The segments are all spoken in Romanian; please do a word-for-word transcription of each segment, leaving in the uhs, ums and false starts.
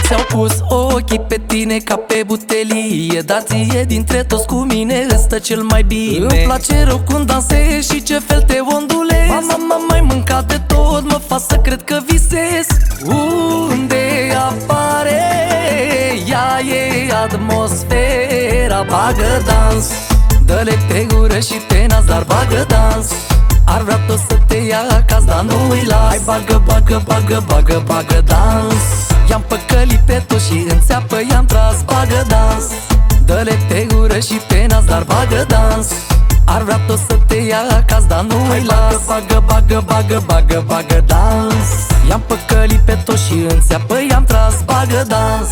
ți-au pus ochii pe tine ca pe butelie, dar ție dintre toți cu mine îți stă cel mai bine. Îmi place rău cum dansezi și ce fel te ondulezi. Mama, mama, mai mâncat de tot, mă fac să cred că visez. Unde apare, ea e atmosfera. Bagă dans, dă-le pe gură și pe nas, dar bagă dans. Ar vrea tot să te ia acasă, dar nu-i las. Hai bagă, bagă, bagă, bagă, bagă dans. I-am păcălit pe toți și în țeapă i-am tras. Bagă dans, dă-le pe gură și pe nas, dar bagă dans. Ar vrea tot să te ia acasă, dar nu-i las. Bagă, bagă, bagă, bagă, bagă dans. I-am păcălit pe toți și în țeapă i-am tras. Bagă dans.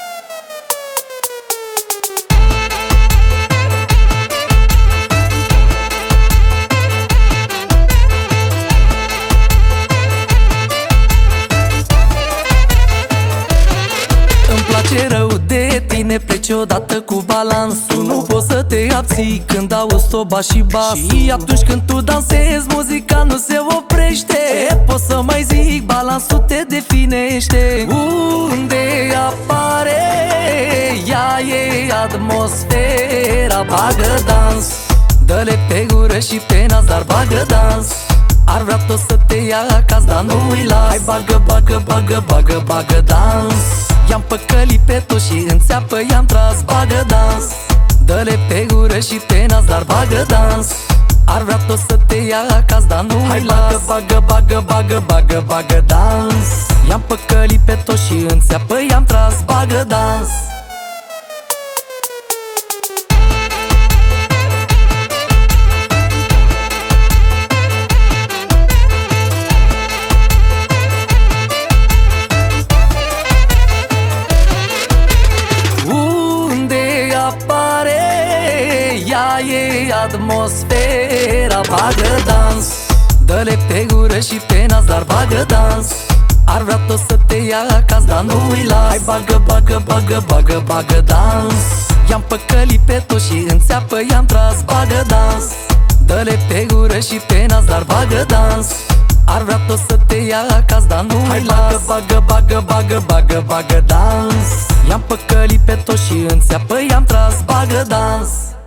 Îmi place rău de tine, pleci odată cu balansul. Nu poți să te abții când auzi soba și basul. Și atunci când tu dansezi, muzica nu se oprește. Pot să mai zic, balansul te definește. Unde apare, ea e atmosfera. Bagă dans, dă-le pe gură și pe nas, dar bagă dans. Ar vrea tot să te ia acasă, dar nu-i las. Hai bagă, bagă, bagă, bagă, bagă dans. I-am păcălit pe toți și în țeapă i-am tras. Bagă dans, dă-le pe gură și pe nas, dar bagă dans. Ar vrea tot să te ia acasă, dar nu-i las. Bagă, bagă, bagă, bagă, bagă dans. I-am păcălit pe toți și în țeapă i-am tras. Bagă dans. Ea e atmosfera. Bagă dans, dă-le pe gură și pe nas, dar bagă dans. Ar vrea tot să te ia acasă, dar nu-i las. Hai bagă, bagă, bagă, bagă, bagă dans. I-am păcălit pe toți și în țeapă i-am tras. Bagă dans, dă-le pe gură și pe nas, dar bagă dans. Ar vrea tot să te ia acasă, dar nu-i las. Bagă, bagă, bagă, bagă, bagă dans. I-am păcălit pe toți și în țeapă i-am tras. Bagă dans.